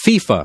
FIFA.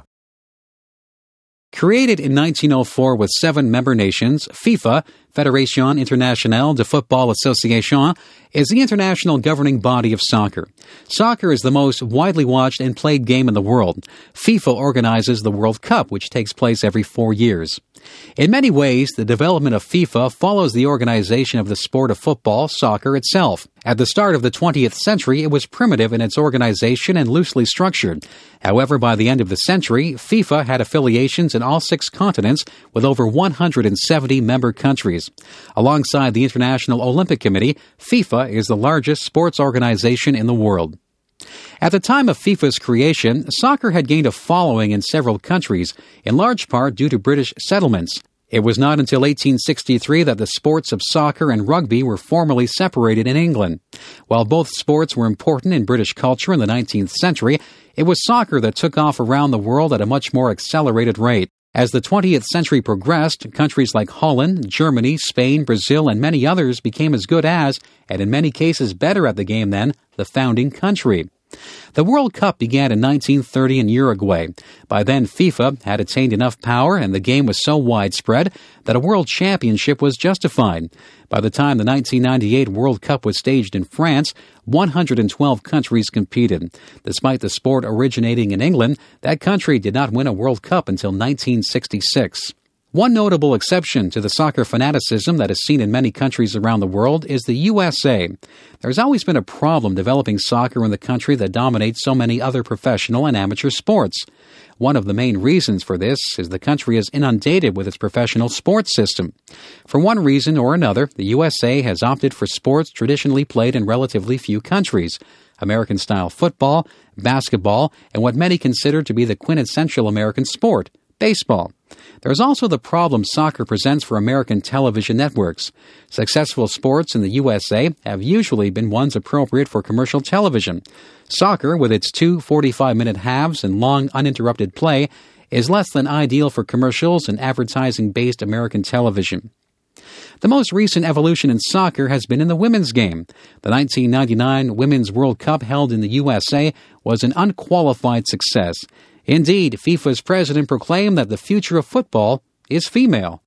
Created in 1904 with 7 member nations, FIFA, Fédération Internationale de Football Association, is the international governing body of soccer. Soccer is the most widely watched and played game in the world. FIFA organizes the World Cup, which takes place every 4 years. In many ways, the development of FIFA follows the organization of the sport of football, soccer itself. At the start of the 20th century, it was primitive in its organization and loosely structured. However, by the end of the century, FIFA had affiliations in all 6 continents with over 170 member countries. Alongside the International Olympic Committee, FIFA is the largest sports organization in the world. At the time of FIFA's creation, soccer had gained a following in several countries, in large part due to British settlements. It was not until 1863 that the sports of soccer and rugby were formally separated in England. While both sports were important in British culture in the 19th century, it was soccer that took off around the world at a much more accelerated rate. As the 20th century progressed, countries like Holland, Germany, Spain, Brazil, and many others became as good as, and in many cases better at the game than, the founding country. The World Cup began in 1930 in Uruguay. By then, FIFA had attained enough power and the game was so widespread that a world championship was justified. By the time the 1998 World Cup was staged in France, 112 countries competed. Despite the sport originating in England, that country did not win a World Cup until 1966. One notable exception to the soccer fanaticism that is seen in many countries around the world is the USA. There's always been a problem developing soccer in the country that dominates so many other professional and amateur sports. One of the main reasons for this is the country is inundated with its professional sports system. For one reason or another, the USA has opted for sports traditionally played in relatively few countries: American-style football, basketball, and what many consider to be the quintessential American sport, baseball. There's also the problem soccer presents for American television networks. Successful sports in the USA have usually been ones appropriate for commercial television. Soccer, with its 2 45-minute halves and long uninterrupted play, is less than ideal for commercials and advertising-based American television. The most recent evolution in soccer has been in the women's game. The 1999 Women's World Cup held in the USA was an unqualified success. Indeed, FIFA's president proclaimed that the future of football is female.